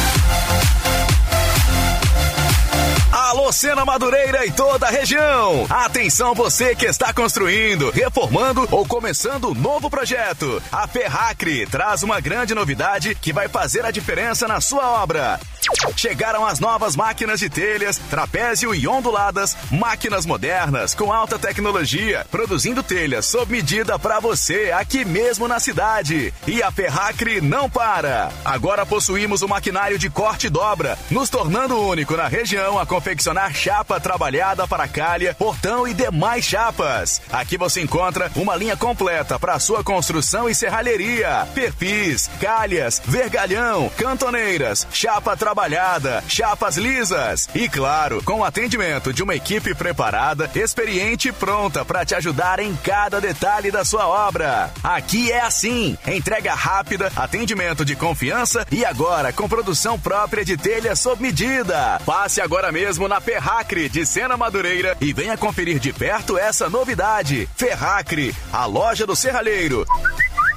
Alô, Sena Madureira e toda a região. Atenção você que está construindo, reformando ou começando um novo projeto. A Ferracre traz uma grande novidade que vai fazer a diferença na sua obra. Chegaram as novas máquinas de telhas, trapézio e onduladas, máquinas modernas com alta tecnologia, produzindo telhas sob medida para você aqui mesmo na cidade. E a Ferracre não para. Agora possuímos o maquinário de corte e dobra, nos tornando único na região a confeccionar chapa trabalhada para calha, portão e demais chapas. Aqui você encontra uma linha completa para sua construção e serralheria, perfis, calhas, vergalhão, cantoneiras, chapa trabalhada, chapas lisas e, claro, com o atendimento de uma equipe preparada, experiente e pronta para te ajudar em cada detalhe da sua obra. Aqui é assim, entrega rápida, atendimento de confiança e agora com produção própria de telha sob medida. Passe agora mesmo na Ferracre de Sena Madureira e venha conferir de perto essa novidade. Ferracre, a loja do serralheiro.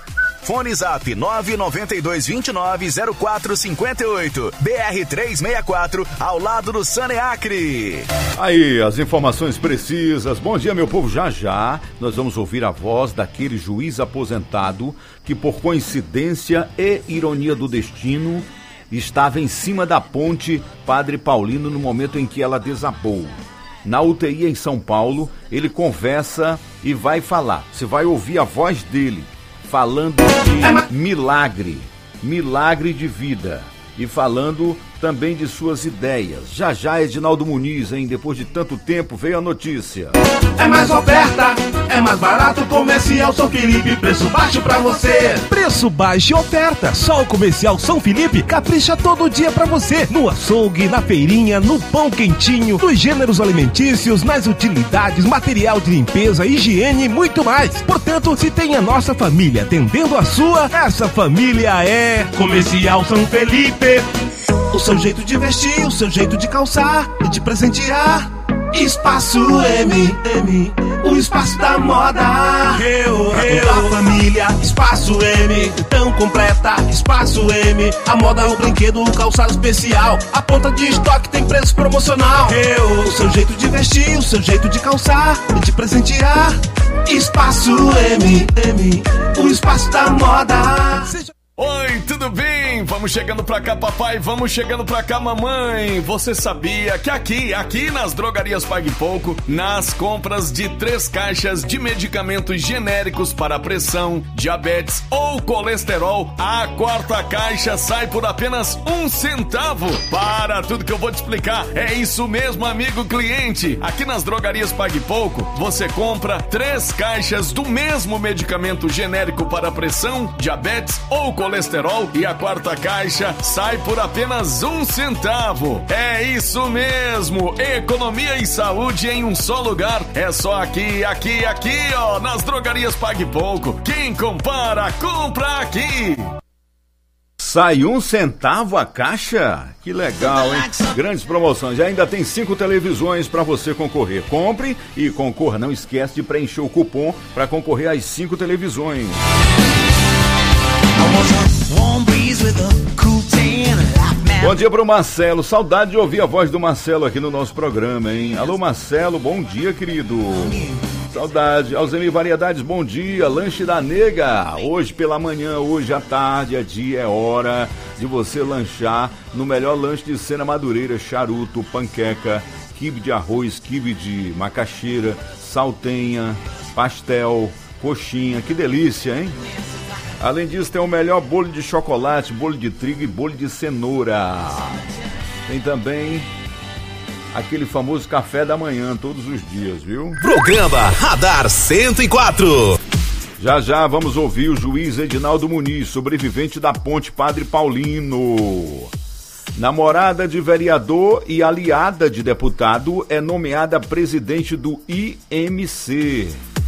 Fone Zap nove nove dois dois nove zero quatro cinco oito. B R trezentos e sessenta e quatro, ao lado do Saneacre. Aí, as informações precisas. Bom dia, meu povo. Já já nós vamos ouvir a voz daquele juiz aposentado que, por coincidência e ironia do destino, estava em cima da ponte Padre Paulino no momento em que ela desabou. Na U T I em São Paulo, ele conversa e vai falar. Você vai ouvir a voz dele falando de milagre, milagre de vida. E falando também de suas ideias. Já já, Edinaldo Muniz, hein? Depois de tanto tempo, veio a notícia. É mais oferta, é mais barato, Comercial São Felipe, preço baixo pra você. Preço baixo e oferta, só o Comercial São Felipe capricha todo dia pra você. No açougue, na feirinha, no pão quentinho, nos gêneros alimentícios, nas utilidades, material de limpeza, higiene e muito mais. Portanto, se tem a nossa família atendendo a sua, essa família é Comercial São Felipe. O seu jeito de vestir, o seu jeito de calçar e de presentear. Espaço M, M, o espaço da moda. Eu, eu. A família, Espaço M, tão completa, Espaço M. A moda, o brinquedo, o calçado especial. A ponta de estoque tem preço promocional. Eu. O seu jeito de vestir, o seu jeito de calçar e de presentear. Espaço M, M, o espaço da moda. Seja... Oi, tudo bem? Vamos chegando pra cá, papai, vamos chegando pra cá, mamãe. Você sabia que aqui, aqui nas drogarias Pague Pouco, nas compras de três caixas de medicamentos genéricos para pressão, diabetes ou colesterol, a quarta caixa sai por apenas um centavo. Para tudo que eu vou te explicar, é isso mesmo, amigo cliente. Aqui nas drogarias Pague Pouco, você compra três caixas do mesmo medicamento genérico para pressão, diabetes ou colesterol. colesterol e a quarta caixa sai por apenas um centavo. É isso mesmo, economia e saúde em um só lugar. É só aqui, aqui, aqui, ó, nas drogarias Pague Pouco. Quem compara, compra aqui. Sai um centavo a caixa? Que legal, hein? Grandes promoções. E ainda tem cinco televisões para você concorrer. Compre e concorra. Não esquece de preencher o cupom para concorrer às cinco televisões. Bom dia pro Marcelo, saudade de ouvir a voz do Marcelo aqui no nosso programa, hein? Alô Marcelo, bom dia, querido. Saudade. Alzemir Variedades, bom dia. Lanche da Nega, hoje pela manhã, hoje à tarde, é dia, é hora de você lanchar no melhor lanche de Sena Madureira: charuto, panqueca, quibe de arroz, quibe de macaxeira, saltenha, pastel, coxinha, que delícia, hein? Além disso, tem o melhor bolo de chocolate, bolo de trigo e bolo de cenoura. Tem também aquele famoso café da manhã todos os dias, viu? Programa Radar cento e quatro. Já já vamos ouvir o juiz Edinaldo Muniz, sobrevivente da ponte Padre Paulino. Namorada de vereador e aliada de deputado é nomeada presidente do I M C.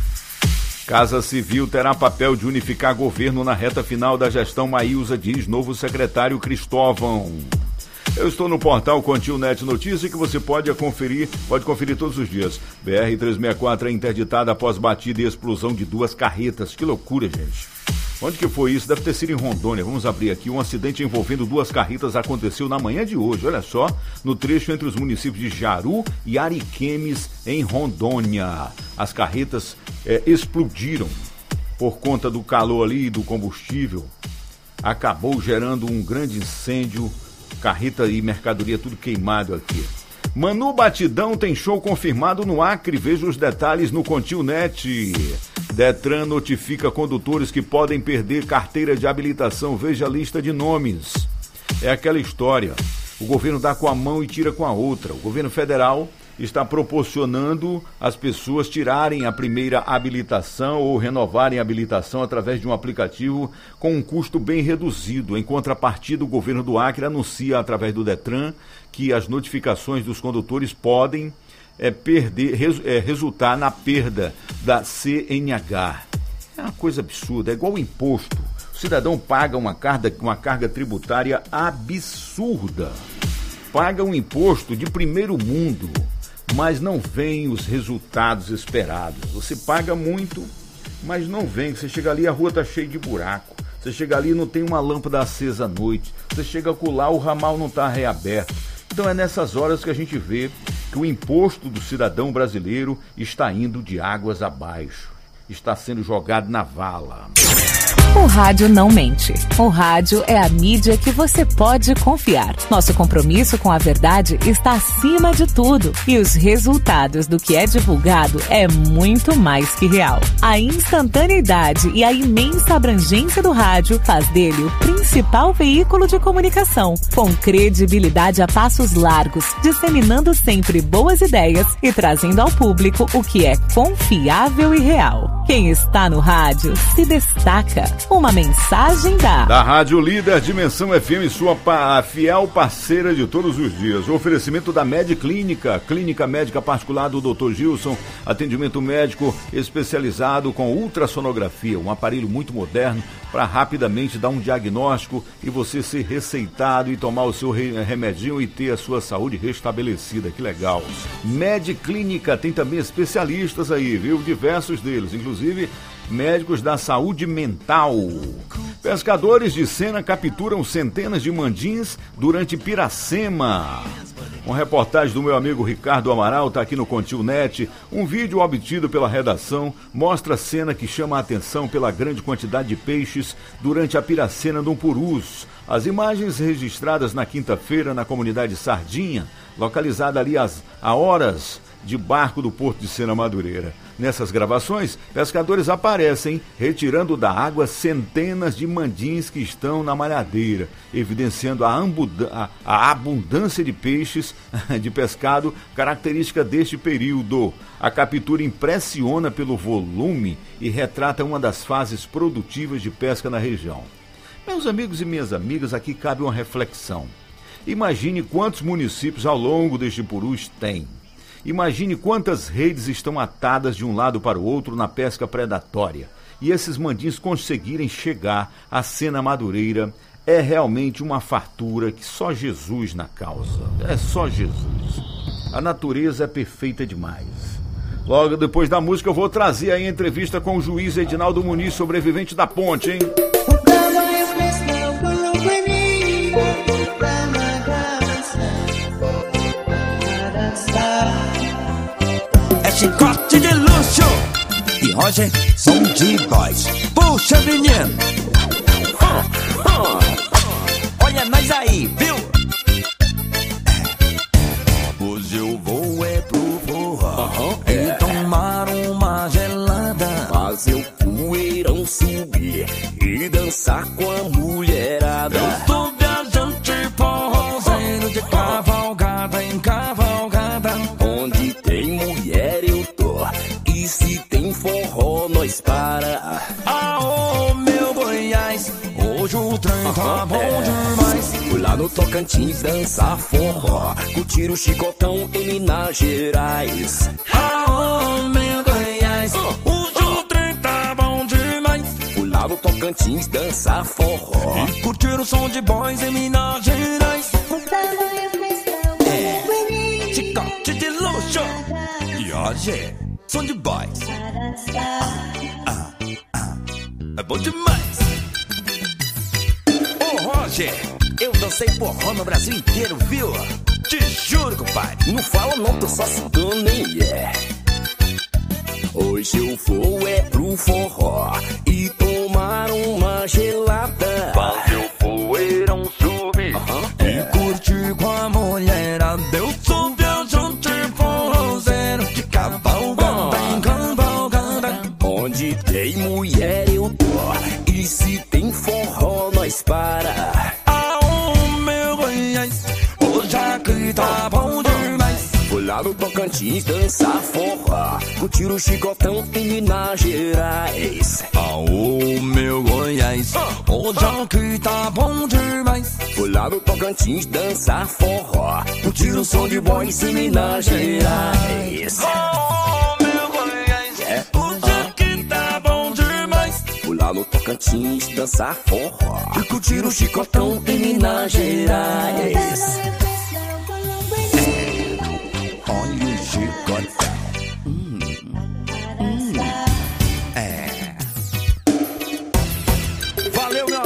Casa Civil terá papel de unificar governo na reta final da gestão Maílza, diz novo secretário Cristóvão. Eu estou no portal Contil Net Notícia, que você pode conferir, pode conferir todos os dias. B R trezentos e sessenta e quatro é interditada após batida e explosão de duas carretas. Que loucura, gente. Onde que foi isso? Deve ter sido em Rondônia. Vamos abrir aqui. Um acidente envolvendo duas carretas aconteceu na manhã de hoje, olha só, no trecho entre os municípios de Jaru e Ariquemes, em Rondônia. As carretas é, explodiram por conta do calor ali e do combustível. Acabou gerando um grande incêndio. Carreta e mercadoria tudo queimado aqui. Manu Batidão tem show confirmado no Acre. Veja os detalhes no Contil Net. Detran notifica condutores que podem perder carteira de habilitação. Veja a lista de nomes. É aquela história. O governo dá com a mão e tira com a outra. O governo federal está proporcionando as pessoas tirarem a primeira habilitação ou renovarem a habilitação através de um aplicativo com um custo bem reduzido. Em contrapartida, o governo do Acre anuncia através do Detran que as notificações dos condutores podem é, perder, res, é, resultar na perda da C N H. É uma coisa absurda, é igual o imposto. O cidadão paga uma carga, uma carga tributária absurda. Paga um imposto de primeiro mundo, mas não vem os resultados esperados. Você paga muito, mas não vem. Você chega ali, a rua está cheia de buraco. Você chega ali e não tem uma lâmpada acesa à noite. Você chega lá, o ramal não está reaberto. Então é nessas horas que a gente vê que o imposto do cidadão brasileiro está indo de águas abaixo. Está sendo jogado na vala. O rádio não mente. O rádio é a mídia que você pode confiar. Nosso compromisso com a verdade está acima de tudo. E os resultados do que é divulgado é muito mais que real. A instantaneidade e a imensa abrangência do rádio faz dele o principal veículo de comunicação, com credibilidade a passos largos, disseminando sempre boas ideias e trazendo ao público o que é confiável e real. Quem está no rádio se destaca. Uma mensagem da... Da Rádio Líder Dimensão F M, sua pa... fiel parceira de todos os dias. O oferecimento da Med Clínica, clínica médica particular do doutor Gilson, atendimento médico especializado com ultrassonografia, um aparelho muito moderno para rapidamente dar um diagnóstico e você ser receitado e tomar o seu remedinho e ter a sua saúde restabelecida. Que legal. Med Clínica tem também especialistas aí, viu? Diversos deles, inclusive médicos da saúde mental. Pescadores de Sena capturam centenas de mandins durante Piracema. Uma reportagem do meu amigo Ricardo Amaral está aqui no Contil Net. Um vídeo obtido pela redação mostra a cena que chama a atenção pela grande quantidade de peixes durante a piracena do Purus. As imagens registradas na quinta-feira na comunidade Sardinha, localizada ali às, a horas de barco do Porto de Sena Madureira. Nessas gravações, pescadores aparecem retirando da água centenas de mandins que estão na malhadeira, evidenciando a, a, a abundância de peixes de pescado, característica deste período. A captura impressiona pelo volume e retrata uma das fases produtivas de pesca na região. Meus amigos e minhas amigas, aqui cabe uma reflexão. Imagine quantos municípios ao longo deste Purus tem. Imagine quantas redes estão atadas de um lado para o outro na pesca predatória. E esses mandins conseguirem chegar à Sena Madureira é realmente uma fartura que só Jesus na causa. É só Jesus. A natureza é perfeita demais. Logo depois da música eu vou trazer aí a entrevista com o juiz Edinaldo Muniz, sobrevivente da ponte, hein? Chicote de luxo e Roger som de voz. Puxa, menino, uh, uh. Olha nós aí, viu? Hoje eu vou é pro forró uh-huh. E tomar uma gelada, fazer o poeirão subir e dançar com a mulherada. Eu tô viajante forrozeiro de cavalgada em cavalgada, onde tem mulher eu tô, e se tem forró nós para. Aô, meu Goiás, hoje o trem tá bom demais. Fui lá no Tocantins dançar forró, curtir o chicotão em Minas Gerais. Aô, meu Goiás, hoje o trem tá bom demais. Fui lá no Tocantins dançar forró e curtir o som de boys em Minas Gerais. É, chicote de luxo e hoje som de boys. Ah, ah, é bom demais. Ô Roger, eu dancei forró no Brasil inteiro, viu? Te juro, compadre. Não fala não, tô só citando, hein? Yeah. Hoje eu vou é pro forró e tomar uma gelada, fazer o poeirão subir uh-huh. E curtir com a mulherada. Eu sou viajante forrozeiro de cavalgada em cavalgada, onde tem mulher eu tô, e se tem forró nós para. Aô, meu Goiás, hoje aqui tá bom demais. Fui lá no Tocantins dançar forró, curtir o chicotão em Minas Gerais. Aô, meu Goiás, hoje aqui tá bom demais. Fui lá no Tocantins dançar forró, curtir o som de boys em Minas Gerais. Aô, meu Goiás, é. Hoje aqui tá bom demais. Fui lá no Tocantins dançar forró e curtir o chicotão em Minas Gerais. Olha o chicotão. Hum, hum, é. Valeu, meu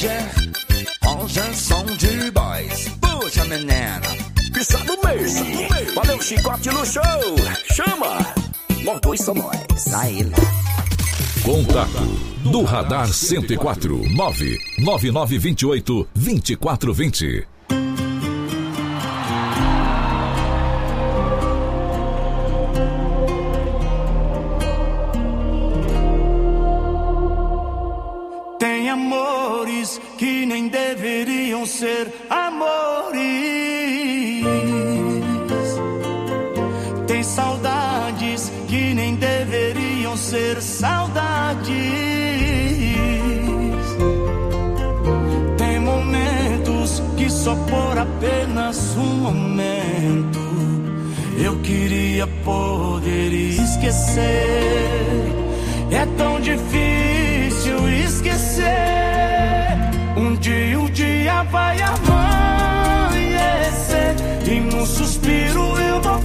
hoje, hoje é som de boys. Puxa, menina, pisa do meio. Valeu, chicote no show. Chama, nós dois somos nós. A ele. Contato do Radar cento e quatro, nove nove nove dois oito, dois quatro dois zero. Tem amores que nem deveriam ser amores. Tem saudades que nem deveriam ser saudades. Tem momentos que só por apenas um momento eu queria poder esquecer. É tão difícil esquecer. Um dia, um dia vai amanhecer e num suspiro eu vou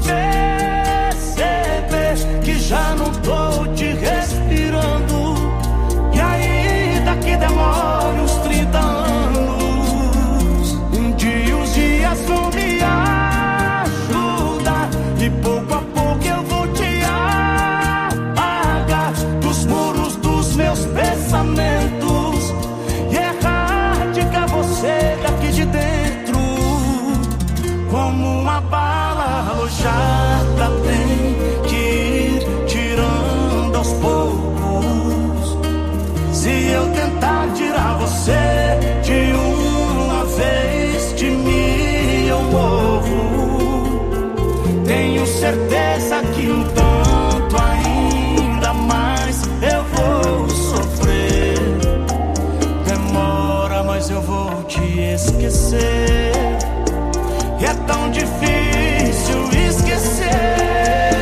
perceber que já não tô te respirando. E ainda que demore uns trinta anos, um dia os dias vão me ajudar e pouco a pouco eu vou te apagar dos muros dos meus pensamentos e erradicar você daqui de dentro. Como uma bala alojada tem que ir tirando aos poucos. Se eu tentar tirar você de uma vez, de mim eu morro. Tenho certeza que um tanto ainda mais eu vou sofrer. Demora, mas eu vou te esquecer. E é tão difícil esquecer.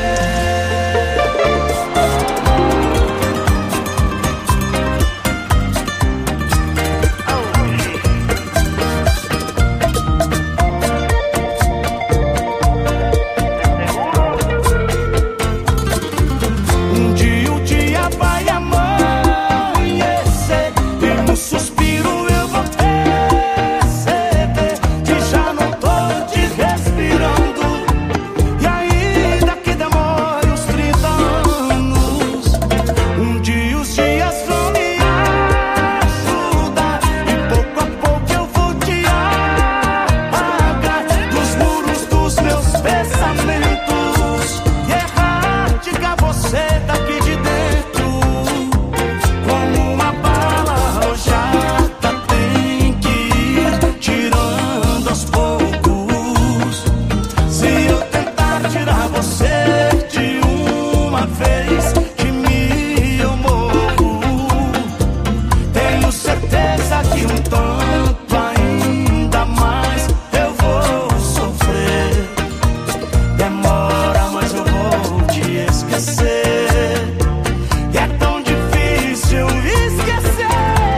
Um dia, um dia vai amanhecer e no suspiro eu vou perceber que já não tô te respirando. E ainda que demore uns trinta anos, um dia os dias vão me ajudar e pouco a pouco eu vou te apagar dos muros dos meus pensamentos e erradicar você daqui de dentro. Como uma bala alojada tem que ir tirando aos poucos. Se eu tentar tirar você de uma vez, de mim eu morro. Tenho certeza que um tanto ainda mais eu vou sofrer. Demora, mas eu vou te esquecer. E é tão difícil esquecer.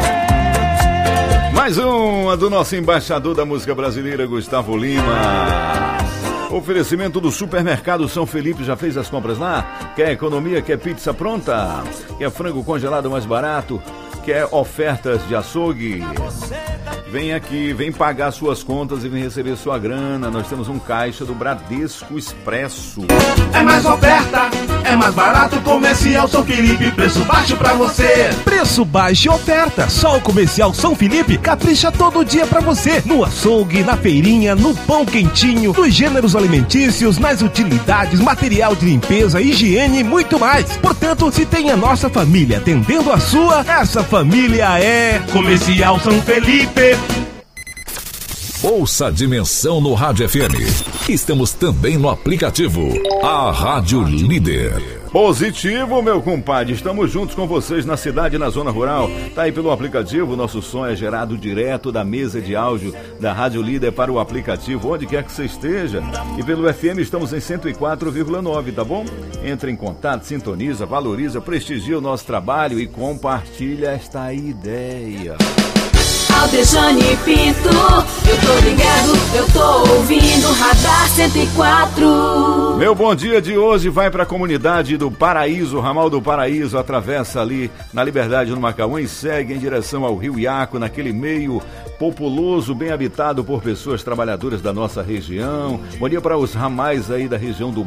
Mais uma do nosso embaixador da música brasileira, Gustavo Lima. Oferecimento do Supermercado São Felipe. Já fez as compras lá? Quer economia? Quer pizza pronta? Quer frango congelado mais barato? Quer ofertas de açougue? Vem aqui, vem pagar suas contas e vem receber sua grana. Nós temos um caixa do Bradesco Expresso. É mais oferta, é mais barato. Comercial São Felipe, preço baixo pra você. Preço baixo e oferta. Só o Comercial São Felipe capricha todo dia pra você. No açougue, na feirinha, no pão quentinho, nos gêneros alimentícios, nas utilidades, material de limpeza, higiene e muito mais. Portanto, se tem a nossa família atendendo a sua, essa família é Comercial São Felipe. Ouça a Dimensão no Rádio F M. Estamos também no aplicativo A Rádio Líder. Positivo, meu compadre. Estamos juntos com vocês na cidade e na zona rural. Tá aí pelo aplicativo. Nosso som é gerado direto da mesa de áudio da Rádio Líder para o aplicativo, onde quer que você esteja. E pelo F M estamos em cento e quatro vírgula nove, tá bom? Entre em contato, sintoniza, valoriza, prestigia o nosso trabalho e compartilha esta ideia. Aldejane Pinto, eu tô ligado, eu tô ouvindo Radar cento e quatro. Meu bom dia de hoje vai para a comunidade do Paraíso, ramal do Paraíso, atravessa ali na Liberdade no Macaú e segue em direção ao Rio Iaco, naquele meio populoso, bem habitado por pessoas trabalhadoras da nossa região. Bom dia para os ramais aí da região do